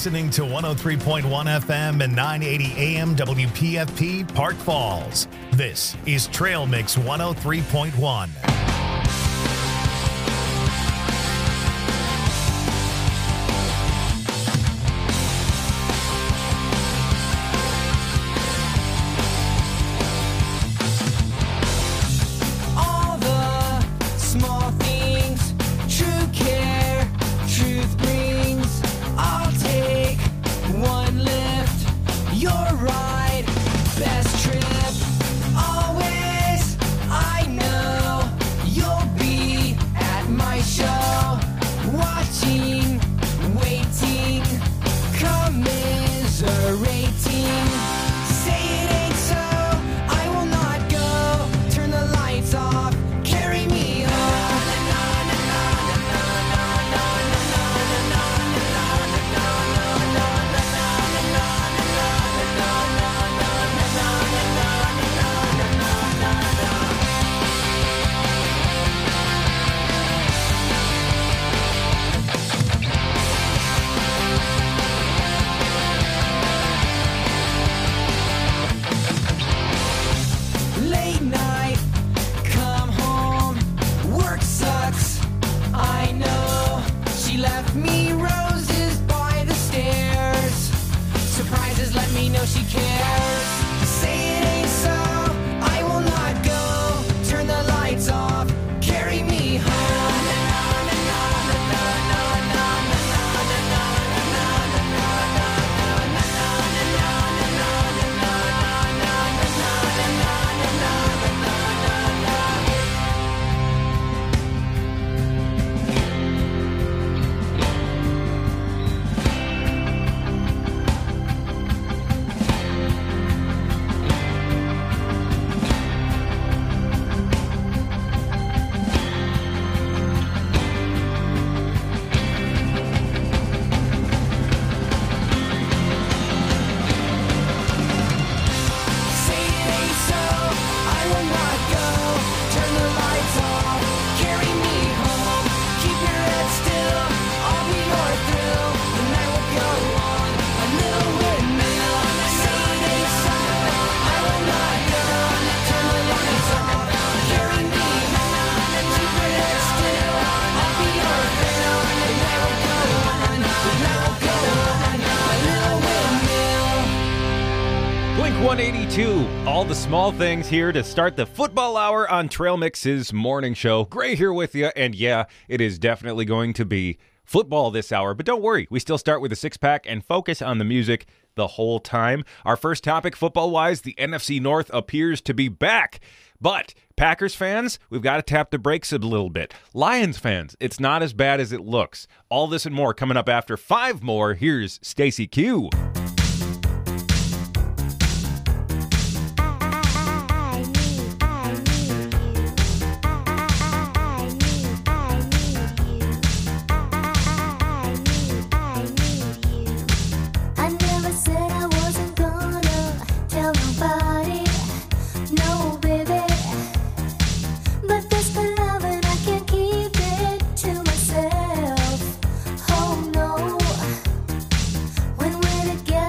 listening to 103.1 FM and 980 AM WPFP Park Falls. This is Trail Mix 103.1. All the small things here to start the football hour on Trail Mix's morning show. Gray here with you, and yeah, it is definitely going to be football this hour. But don't worry, we still start with a six-pack and focus on the music the whole time. Our first topic, football-wise, the NFC North appears to be back. But Packers fans, we've got to tap the brakes a little bit. Lions fans, it's not as bad as it looks. All this and more coming up after 5 more. Here's Stacey Q. Together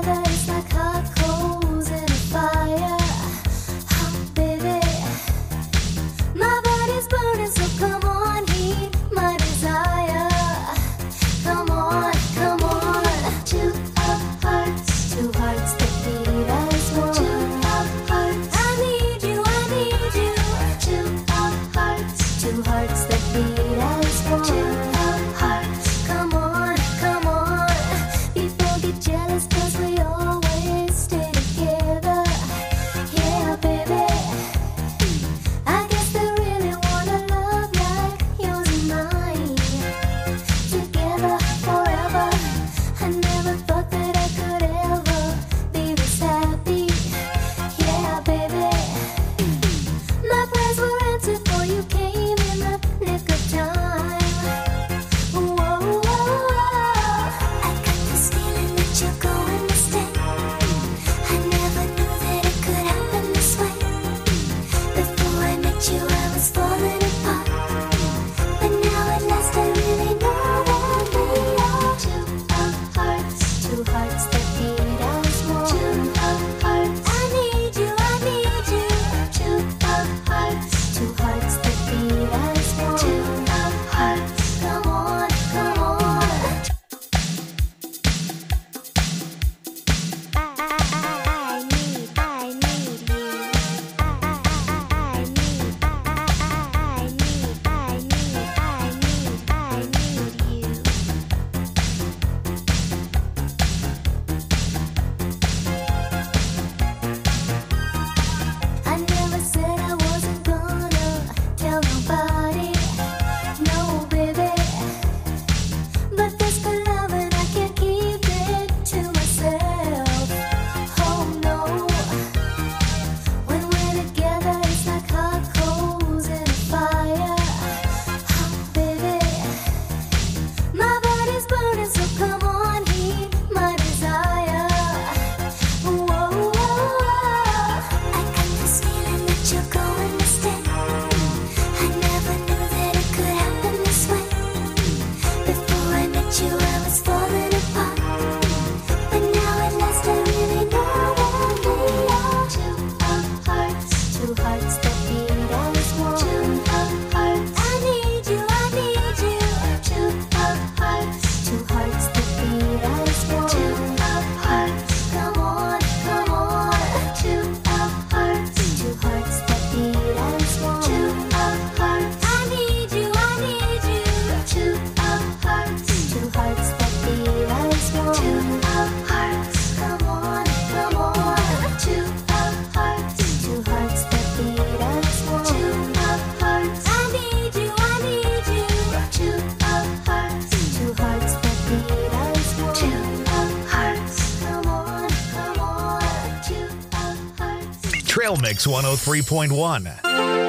Trail Mix 103.1.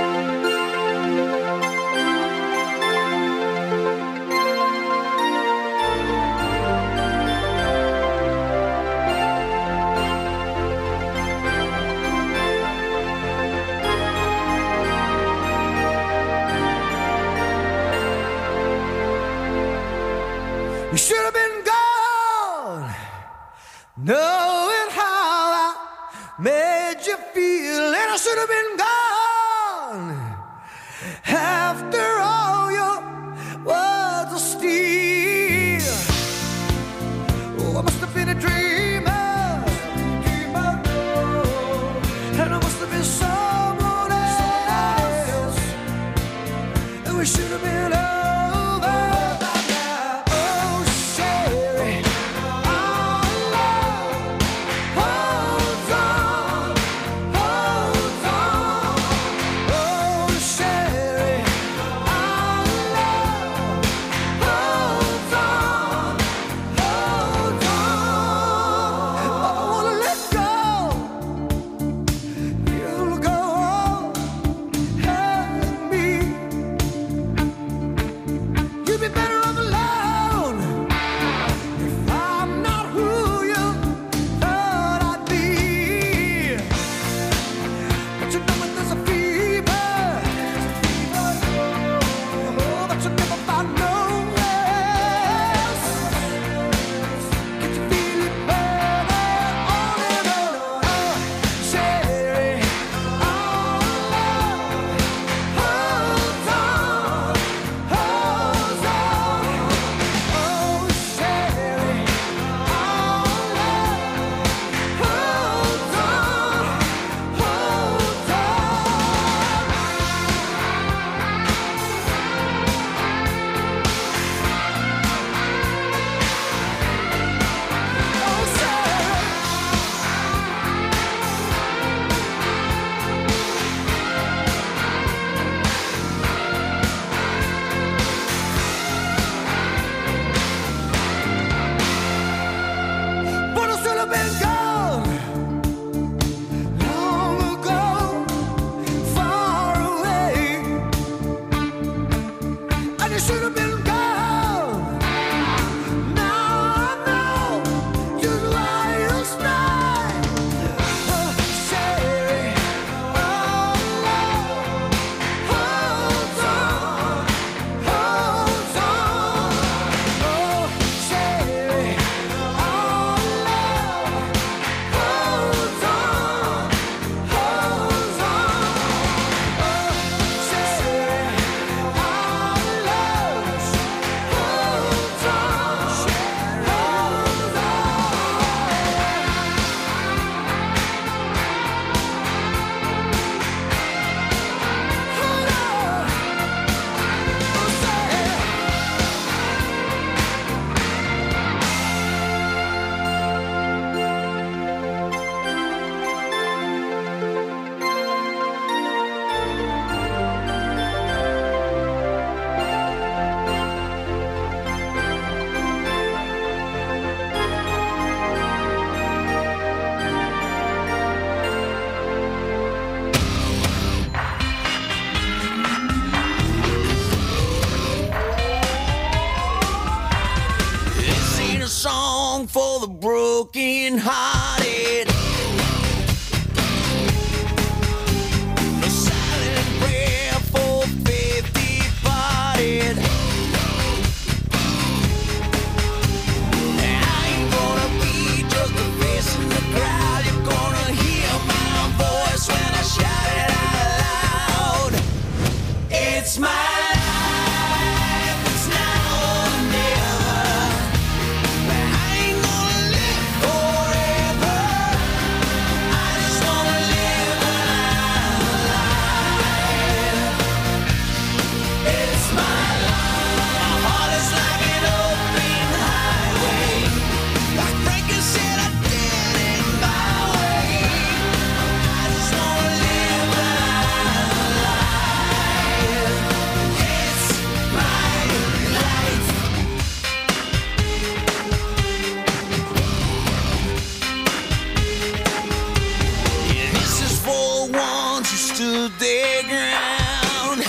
You should have been gone, knowing how I made you feel, and I should have been gone after all your words of steel. Oh, I must have been a dreamer, and I must have been someone else, and we should have been over. For the broken hearted, a silent prayer for faith departed. I ain't gonna be just a face in the crowd. You're gonna hear my voice when I shout it out loud. It's my life, it's now or never. I ain't gonna live forever. to the ground.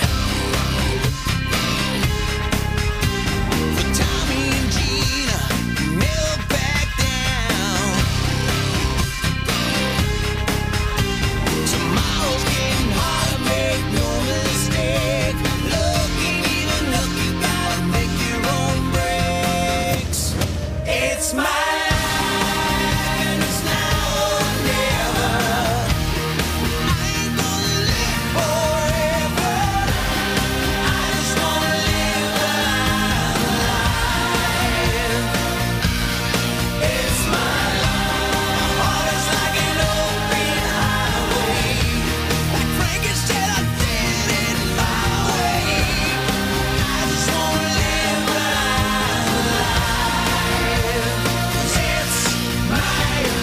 For Tommy and Gina, never back down. Tomorrow's getting harder, make no mistake. Looking even look, you gotta make your own breaks. It's my life and it's now or never. I ain't gonna live forever. I just wanna live a life. It's my life. My heart is like an open highway. Like Frankenstein, I did it my way. I just wanna live a life. 'Cause it's my life.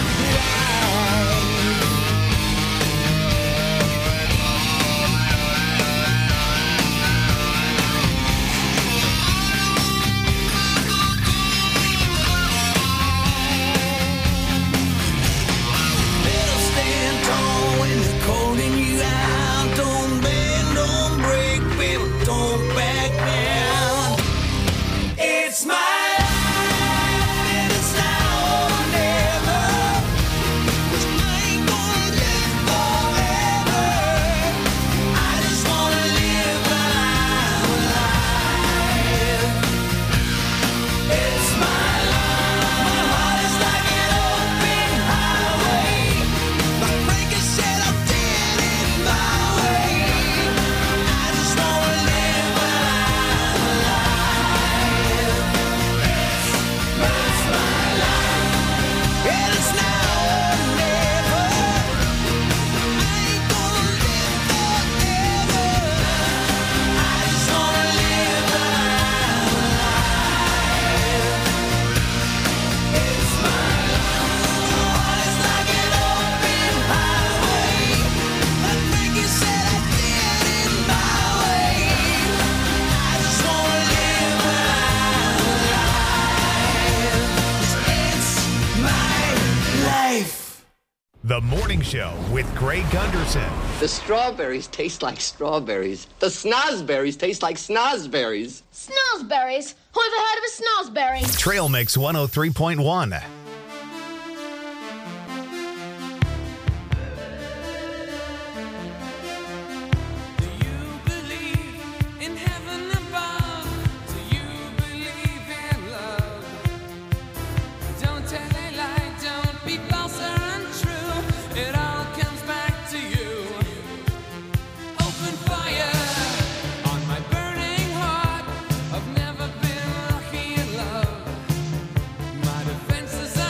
Better stand tall when they're calling you out. Don't bend, don't break, baby, don't back down. It's my life and it's now or never. 'Cause I ain't gonna live forever. I just wanna live a life. It's my life. My heart is like an open highway. Like Frankenstein, I did it my way. I just wanna live a life. It's my life, and it's now or never. I ain't gonna live forever. I just wanna live a life. It's my life. My heart is like an open highway. Like Frankenstein, I did it my way. I just wanna live a life. It's my life. The Morning Show with Greg Gunderson. The strawberries taste like strawberries. The snozberries taste like snozberries. Snozberries? Who ever heard of a snozberry? Trail Mix 103.1. Do you believe in heaven above? Do you believe in love? Don't tell a lie, don't be false or untrue. It all comes back to you. Open fire on my burning heart. I've never been lucky in love. My defenses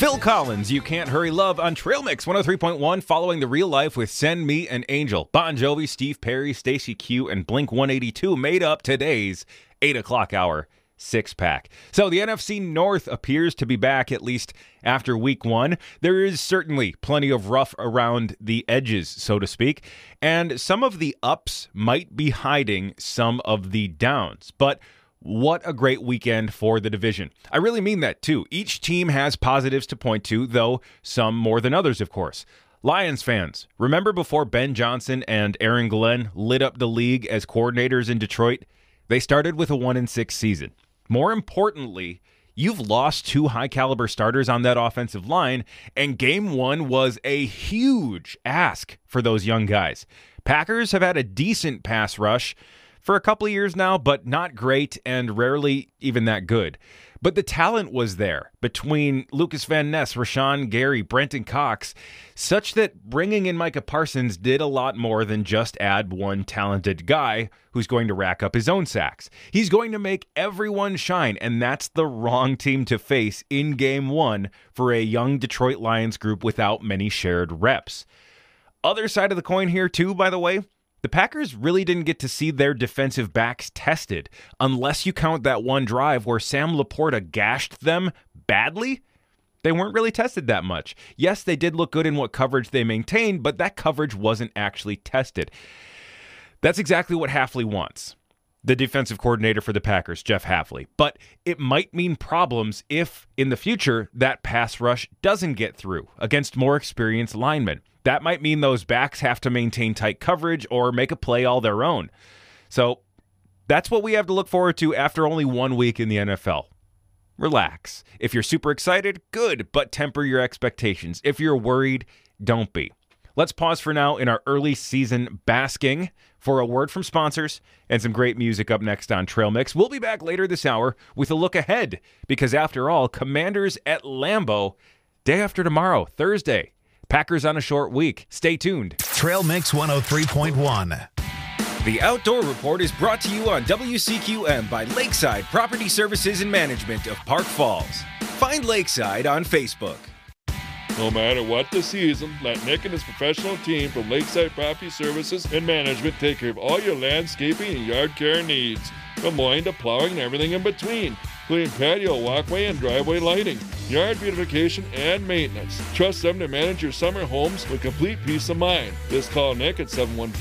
Phil Collins, You Can't Hurry Love on Trail Mix 103.1, following the real life with Send Me an Angel. Bon Jovi, Steve Perry, Stacey Q, and Blink-182 made up today's 8 o'clock hour six-pack. So the NFC North appears to be back, at least after week one. There is certainly plenty of rough around the edges, so to speak, and some of the ups might be hiding some of the downs. But what a great weekend for the division. I really mean that, too. Each team has positives to point to, though some more than others, of course. Lions fans, remember before Ben Johnson and Aaron Glenn lit up the league as coordinators in Detroit? They started with a 1-6 season. More importantly, you've lost two high-caliber starters on that offensive line, and Game 1 was a huge ask for those young guys. Packers have had a decent pass rush for a couple of years now, but not great and rarely even that good. But the talent was there between Lucas Van Ness, Rashawn Gary, Brenton Cox, such that bringing in Micah Parsons did a lot more than just add one talented guy who's going to rack up his own sacks. He's going to make everyone shine, and that's the wrong team to face in Game 1 for a young Detroit Lions group without many shared reps. Other side of the coin here, too, by the way, the Packers really didn't get to see their defensive backs tested, unless you count that one drive where Sam Laporta gashed them badly. They weren't really tested that much. Yes, they did look good in what coverage they maintained, but that coverage wasn't actually tested. That's exactly what Hafley wants, the defensive coordinator for the Packers, Jeff Hafley. But it might mean problems if, in the future, that pass rush doesn't get through against more experienced linemen. That might mean those backs have to maintain tight coverage or make a play all their own. So that's what we have to look forward to after only 1 week in the NFL. Relax. If you're super excited, good, but temper your expectations. If you're worried, don't be. Let's pause for now in our early season basking for a word from sponsors and some great music up next on Trail Mix. We'll be back later this hour with a look ahead because, after all, Commanders at Lambeau day after tomorrow, Thursday. Packers on a short week. Stay tuned. Trail Mix 103.1. The Outdoor Report is brought to you on WCQM by Lakeside Property Services and Management of Park Falls. Find Lakeside on Facebook. No matter what the season, let Nick and his professional team from Lakeside Property Services and Management take care of all your landscaping and yard care needs, from mowing to plowing and everything in between, including patio, walkway, and driveway lighting, yard beautification, and maintenance. Trust them to manage your summer homes with complete peace of mind. Just call Nick at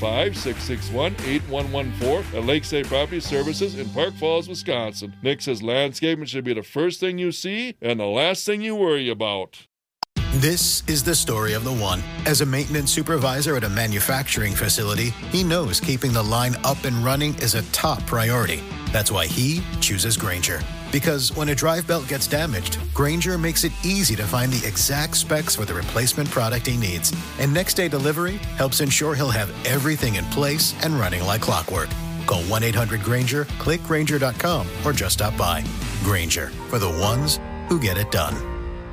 715-661-8114 at Lakeside Property Services in Park Falls, Wisconsin. Nick says landscaping should be the first thing you see and the last thing you worry about. This is the story of the one. As a maintenance supervisor at a manufacturing facility, he knows keeping the line up and running is a top priority. That's why he chooses Grainger. Because when a drive belt gets damaged, Grainger makes it easy to find the exact specs for the replacement product he needs. And next day delivery helps ensure he'll have everything in place and running like clockwork. Call 1-800-GRAINGER, click Grainger.com, or just stop by. Grainger, for the ones who get it done.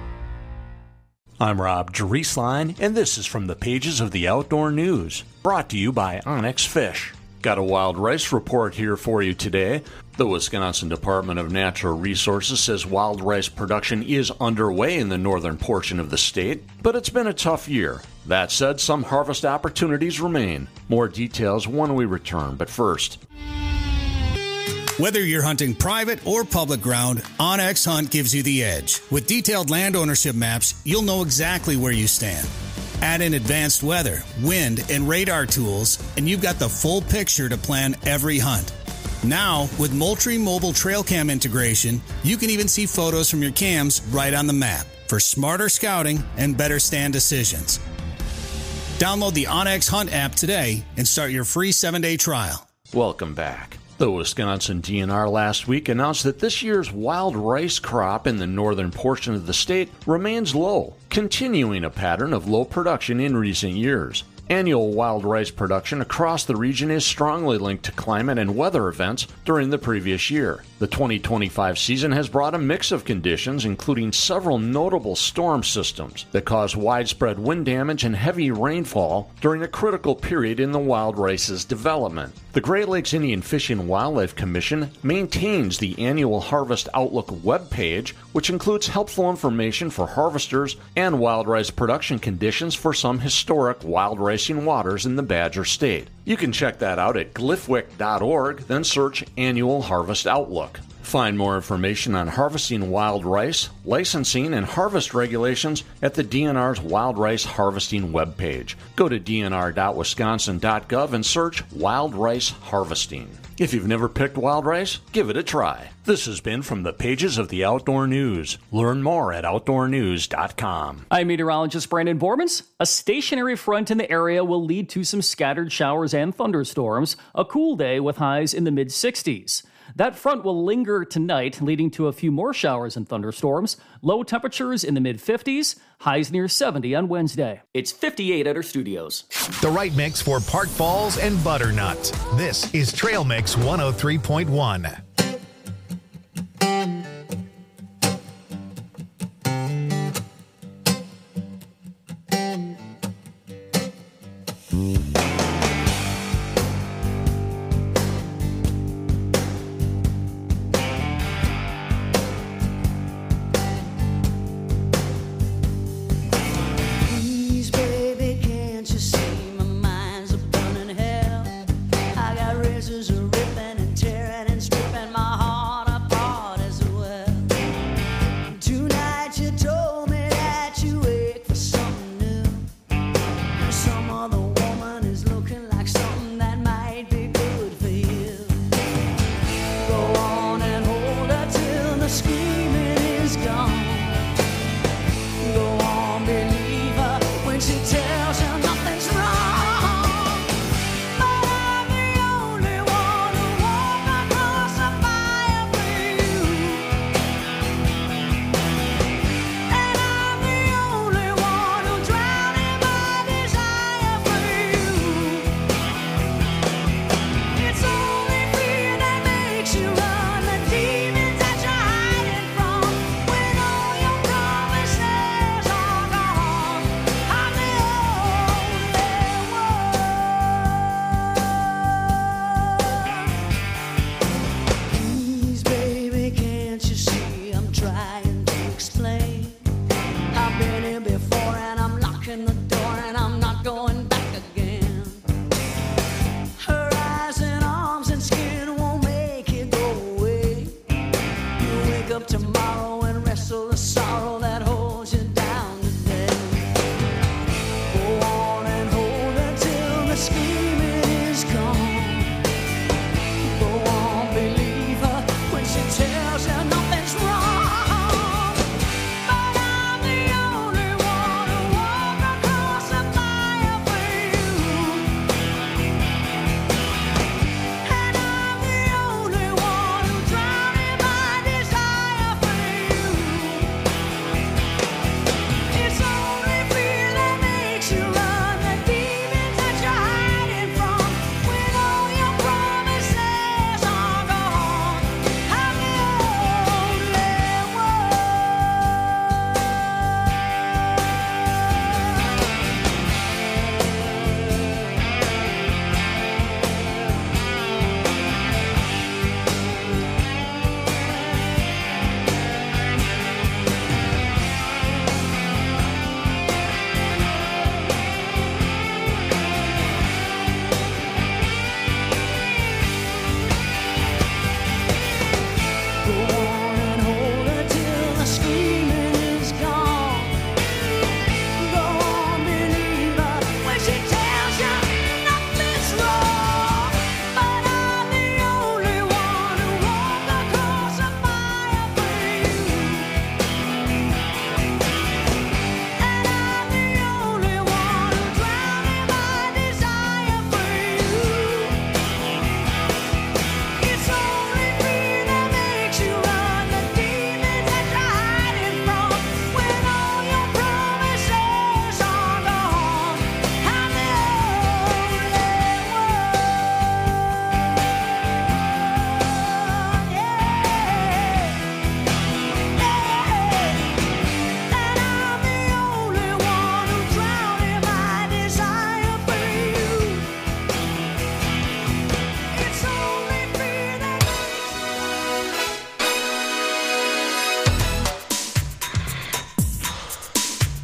I'm Rob Drieslein, and this is from the pages of the Outdoor News, brought to you by Onyx Fish. Got a wild rice report here for you today. The Wisconsin Department of Natural Resources says wild rice production is underway in the northern portion of the state, but it's been a tough year. That said, some harvest opportunities remain. More details when we return, but first. Whether you're hunting private or public ground, OnX Hunt gives you the edge. With detailed land ownership maps, you'll know exactly where you stand. Add in advanced weather, wind, and radar tools, and you've got the full picture to plan every hunt. Now, with Moultrie Mobile Trail Cam integration, you can even see photos from your cams right on the map for smarter scouting and better stand decisions. Download the OnX Hunt app today and start your free 7-day trial. Welcome back. The Wisconsin DNR last week announced that this year's wild rice crop in the northern portion of the state remains low, continuing a pattern of low production in recent years. Annual wild rice production across the region is strongly linked to climate and weather events during the previous year. The 2025 season has brought a mix of conditions, including several notable storm systems that caused widespread wind damage and heavy rainfall during a critical period in the wild rice's development. The Great Lakes Indian Fish and Wildlife Commission maintains the annual Harvest Outlook webpage, which includes helpful information for harvesters and wild rice production conditions for some historic wild ricing waters in the Badger State. You can check that out at glyphwic.org, then search Annual Harvest Outlook. Find more information on harvesting wild rice, licensing, and harvest regulations at the DNR's Wild Rice Harvesting webpage. Go to dnr.wisconsin.gov and search Wild Rice Harvesting. If you've never picked wild rice, give it a try. This has been from the pages of the Outdoor News. Learn more at outdoornews.com. I'm meteorologist Brandon Bormans. A stationary front in the area will lead to some scattered showers and thunderstorms, a cool day with highs in the mid-60s. That front will linger tonight, leading to a few more showers and thunderstorms. Low temperatures in the mid-50s, highs near 70 on Wednesday. It's 58 at our studios. The right mix for Park Falls and Butternut. This is Trail Mix 103.1.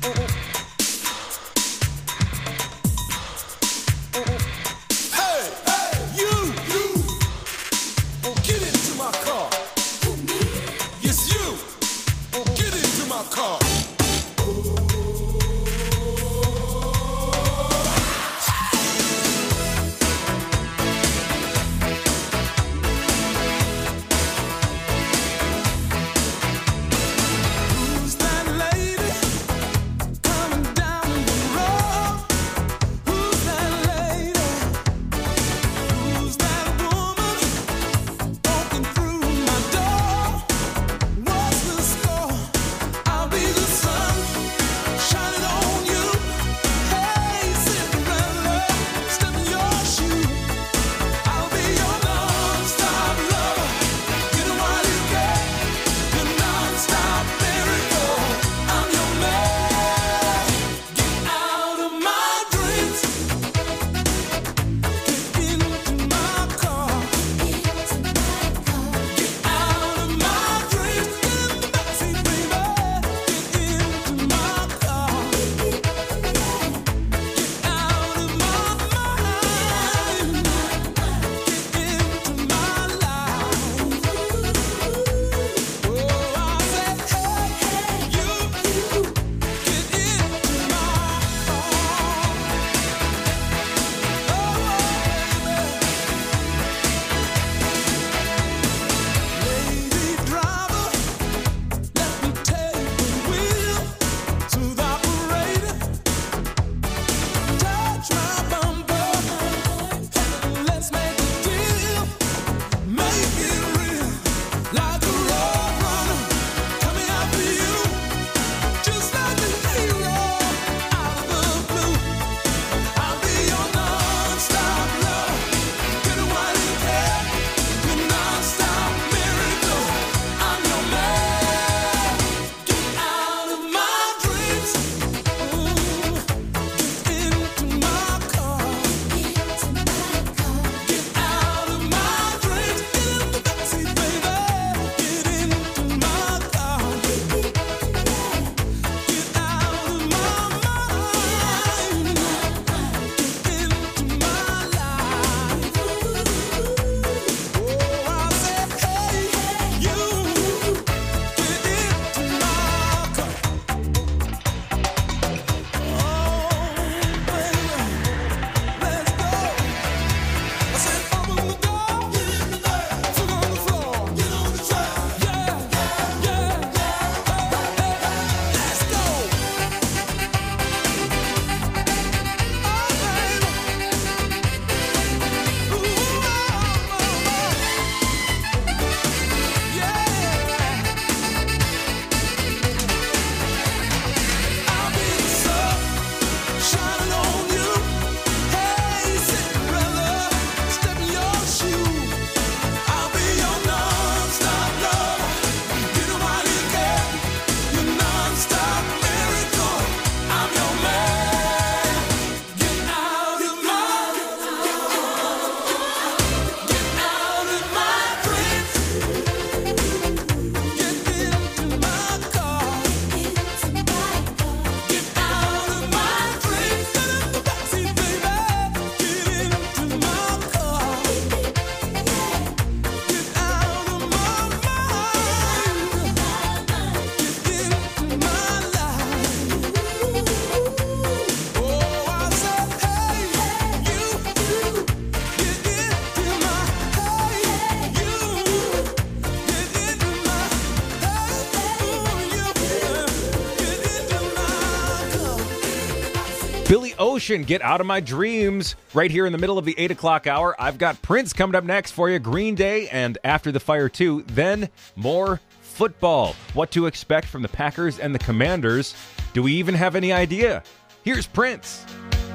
Billy Ocean, Get Out of My Dreams. Right here in the middle of the 8 o'clock hour, I've got Prince coming up next for you, Green Day, and After the Fire 2. Then more football. What to expect from the Packers and the Commanders. Do we even have any idea? Here's Prince.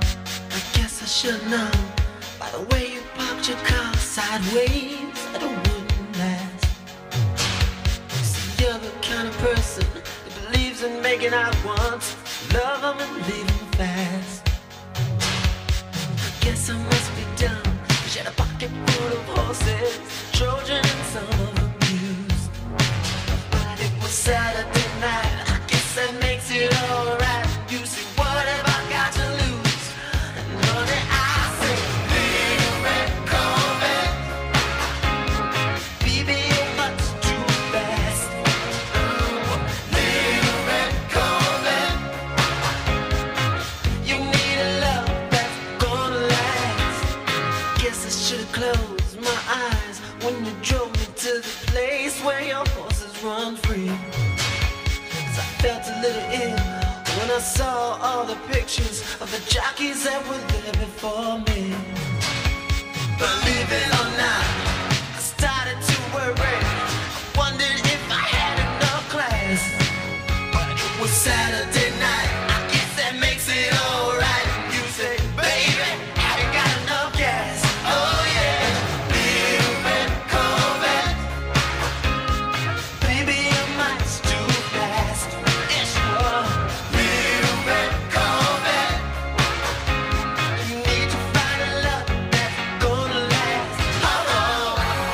I guess I should know by the way you parked your car sideways that it wouldn't last. See, you're the kind of person that believes in making out once, love them and leave them fast. I guess I must be dumb. She had a pocket full of horses, Trojan and some of them used. But it was Saturday night, I guess that makes it alright. When I saw all the pictures of the jockeys that were there before me. Believe it or not, I started to worry. I wondered if I had enough class. But it was Saturday night, I guess that makes it alright. You say, baby, have you got enough gas? Oh yeah, little red Corvette. Baby, your mind's too fast. Yes, you are. Little red Corvette. You need to find a love that's gonna last. Oh,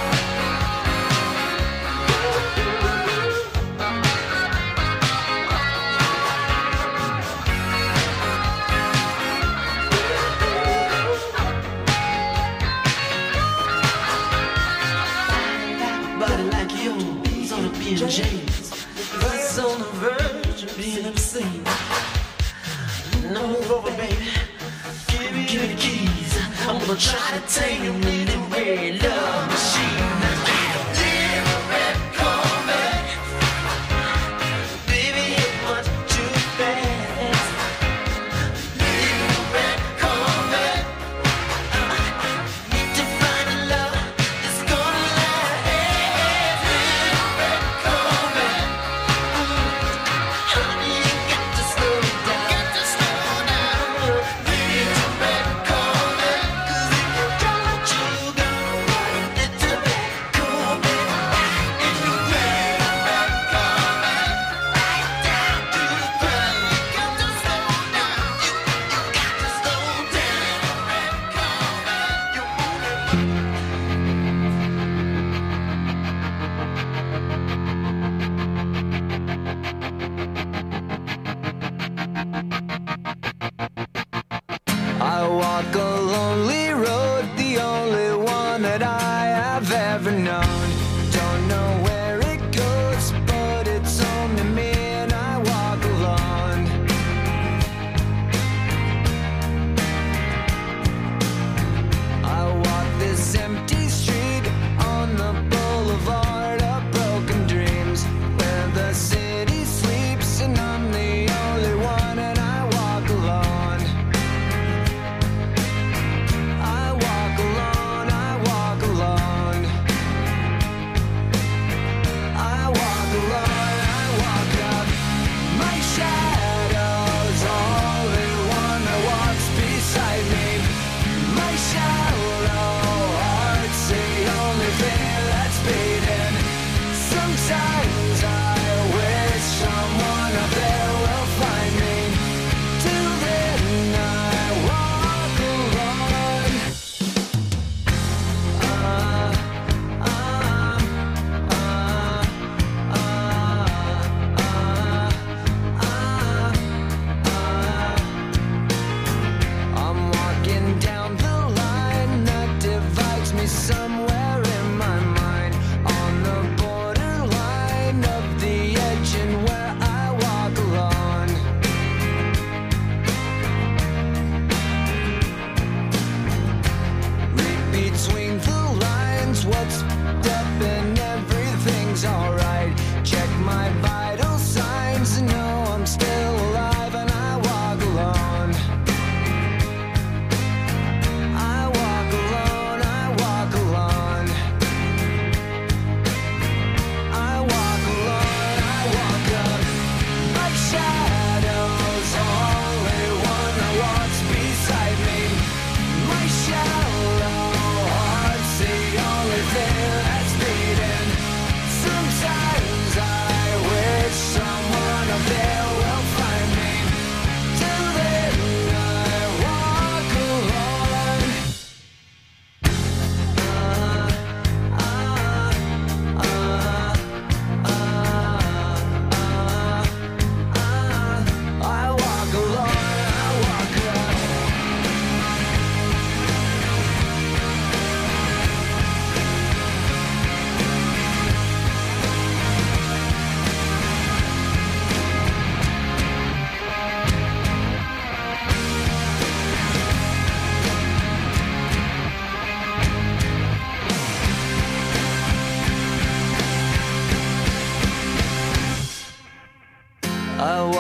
body like yours on a B&J's. That's on the verge of being obscene. No over, baby. Give me the keys. I'm gonna try to take you in the red love machine. Little red Corvette. Baby, you're much too fast. Little red Corvette. Need to find a love that's gonna last. Little red Corvette. Honey, you got to slow down. Little red Corvette. 'Cause if you don't, you go.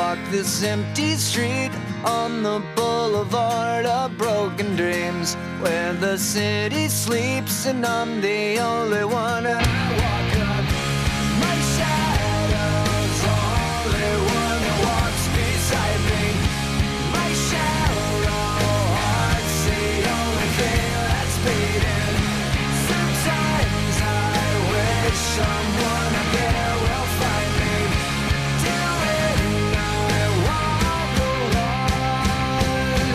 walk this empty street on the boulevard of broken dreams, where the city sleeps and I'm the only one. And I walk up, my shadow's only one that walks beside me. My shallow heart's the only thing that's beating. Sometimes I wish someone up there will find me. Till then I walk alone.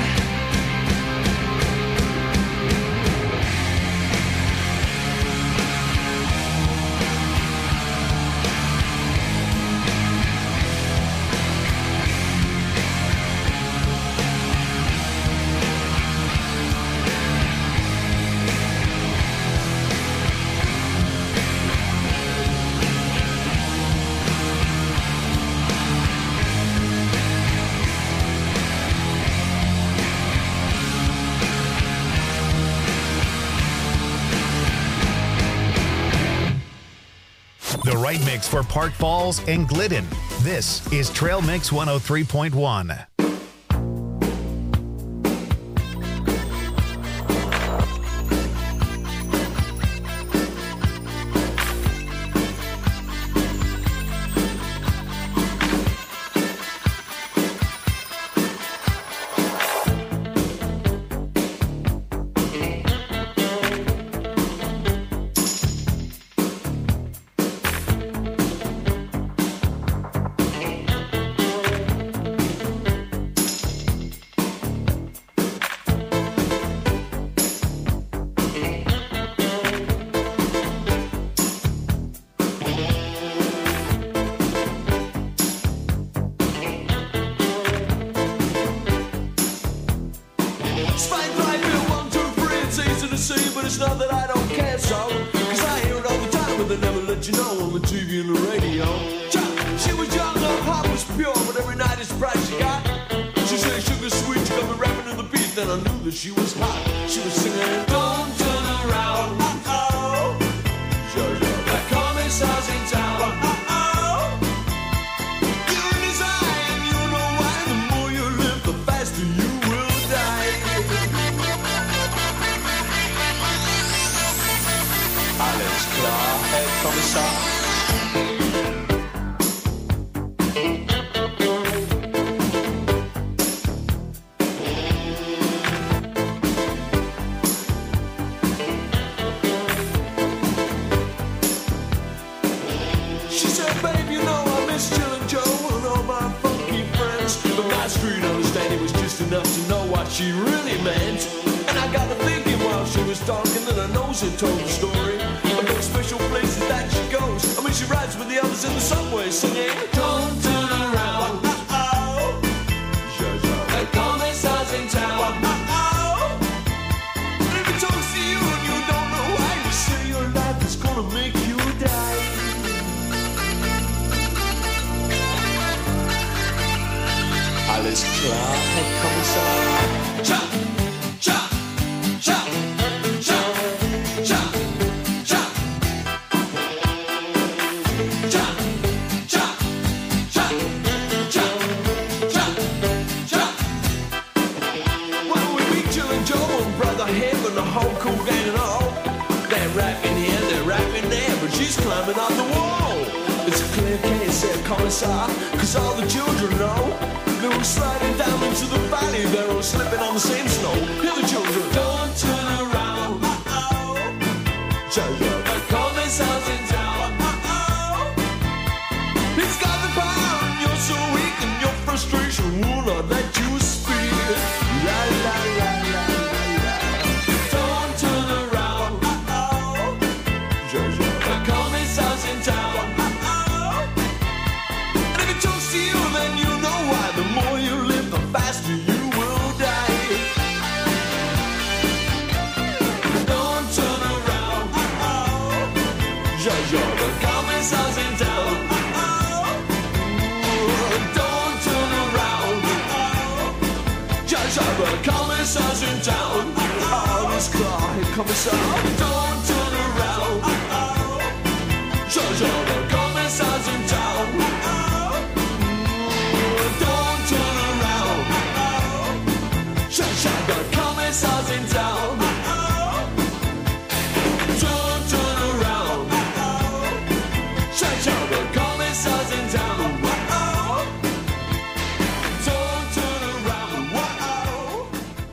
The right mix for Park Falls and Glidden. This is Trail Mix 103.1. Don't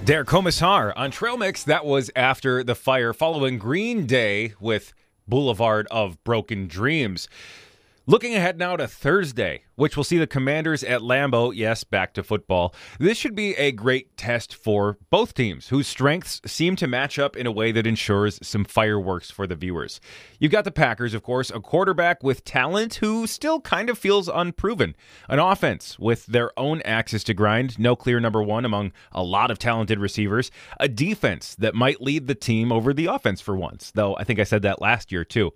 Der Kommissar on Trail Mix. That was After the Fire, following Green Day with Boulevard of Broken Dreams. Looking ahead now to Thursday, which will see the Commanders at Lambeau. Yes, back to football. This should be a great test for both teams, whose strengths seem to match up in a way that ensures some fireworks for the viewers. You've got the Packers, of course, a quarterback with talent who still kind of feels unproven. An offense with their own axes to grind, no clear number one among a lot of talented receivers. A defense that might lead the team over the offense for once, though I think I said that last year too.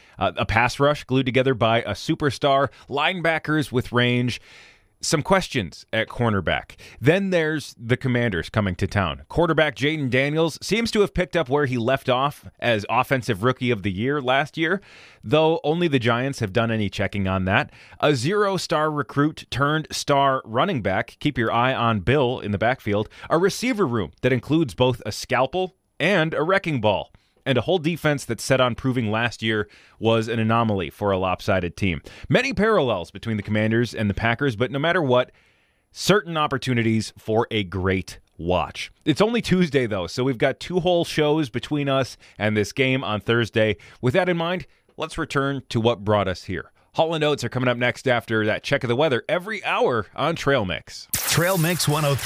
A pass rush glued together by a superstar, linebackers with range, some questions at cornerback. Then there's the Commanders coming to town. Quarterback Jaden Daniels seems to have picked up where he left off as Offensive Rookie of the Year last year, though only the Giants have done any checking on that. A 0-star recruit turned star running back. Keep your eye on Bill in the backfield. A receiver room that includes both a scalpel and a wrecking ball. And a whole defense that set on proving last year was an anomaly for a lopsided team. Many parallels between the Commanders and the Packers, but no matter what, certain opportunities for a great watch. It's only Tuesday, though, so we've got 2 whole shows between us and this game on Thursday. With that in mind, let's return to what brought us here. Hall & Oates are coming up next after that check of the weather every hour on Trail Mix. Trail Mix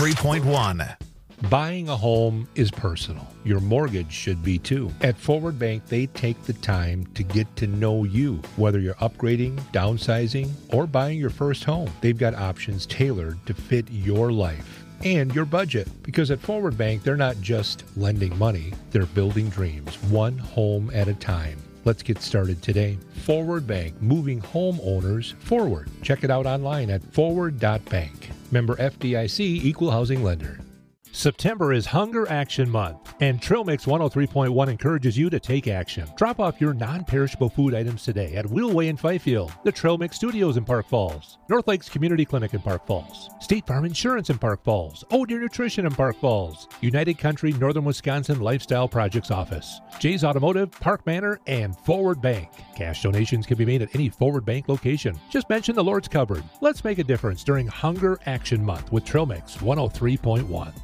103.1. Buying a home is personal. Your mortgage should be too. At Forward Bank, they take the time to get to know you. Whether you're upgrading, downsizing, or buying your first home, they've got options tailored to fit your life and your budget. Because at Forward Bank, they're not just lending money, they're building dreams, one home at a time. Let's get started today. Forward Bank, moving homeowners forward. Check it out online at forward.bank. Member FDIC, Equal Housing Lender. September is Hunger Action Month, and Trail Mix 103.1 encourages you to take action. Drop off your non-perishable food items today at Wheelway in Fifield, the Trail Mix Studios in Park Falls, North Lakes Community Clinic in Park Falls, State Farm Insurance in Park Falls, Oh Deer Nutrition in Park Falls, United Country Northern Wisconsin Lifestyle Projects Office, Jay's Automotive, Park Manor, and Forward Bank. Cash donations can be made at any Forward Bank location. Just mention the Lord's Cupboard. Let's make a difference during Hunger Action Month with Trail Mix 103.1.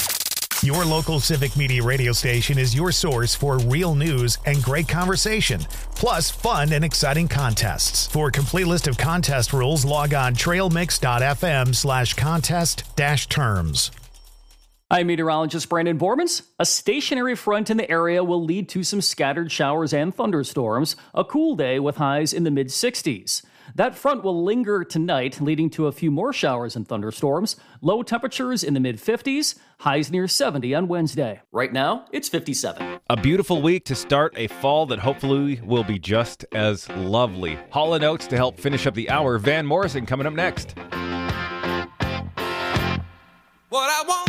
Your local Civic Media radio station is your source for real news and great conversation, plus fun and exciting contests. For a complete list of contest rules, log on trailmix.fm/contest-terms. I'm meteorologist Brandon Bormans. A stationary front in the area will lead to some scattered showers and thunderstorms, a cool day with highs in the mid-60s. That front will linger tonight, leading to a few more showers and thunderstorms. Low temperatures in the mid-50s, highs near 70 on Wednesday. Right now, it's 57. A beautiful week to start a fall that hopefully will be just as lovely. Hall & Oates to help finish up the hour. Van Morrison coming up next. What I want.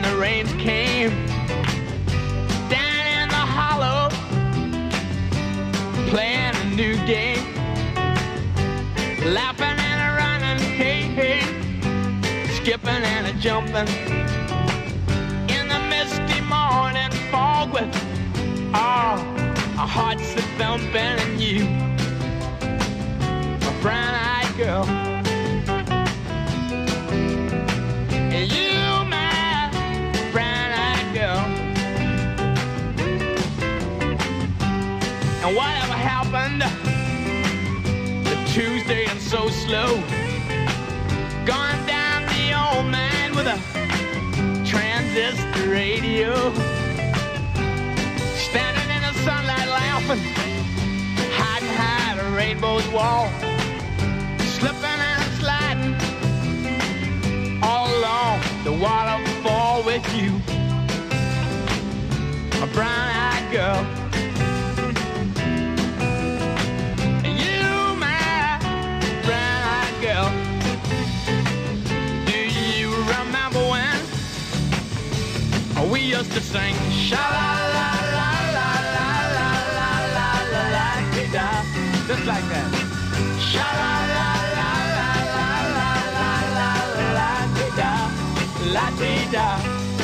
the rains came down in the hollow, playing a new game, laughing and a running, hey, hey, skipping and a jumping in the misty morning fog with our hearts a thumping, and you, my brown-eyed girl. You, my brown-eyed girl. And whatever happened to Tuesday and so slow, going down the old man with a transistor radio, standing in the sunlight laughing, hiding behind a rainbow's wall, slipping and sliding all along the waterfall with you, my brown-eyed girl. You, my brown-eyed girl. Do you remember when we used to sing sha-la-la-la-la-la-la-la-la-la-la-la-la-la-la-la, just like that. La-dee-da.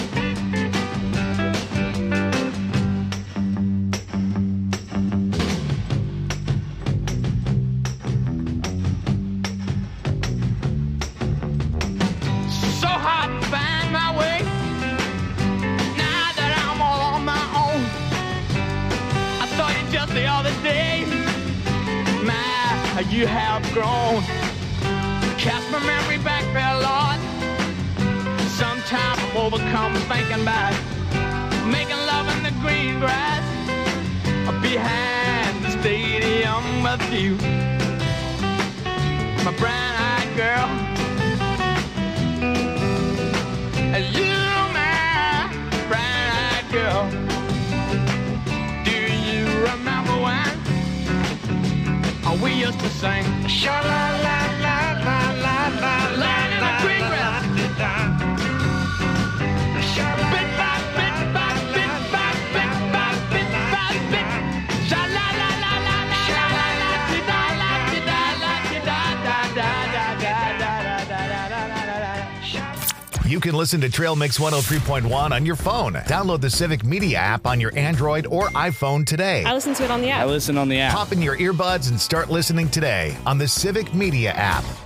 So hard to find my way now that I'm all on my own. I saw you just the other day. My, how you have grown. Cast my memory back there, Lord. Sometimes I'm overcome thinking about making love in the green grass behind the stadium with you, my brown-eyed girl. You, my brown-eyed girl. Do you remember when we used to sing sha-la-la-la-la-la-la-la, in the green grass? You can listen to Trail Mix 103.1 on your phone. Download the Civic Media app on your Android or iPhone today. I listen to it on the app. Pop in your earbuds and start listening today on the Civic Media app.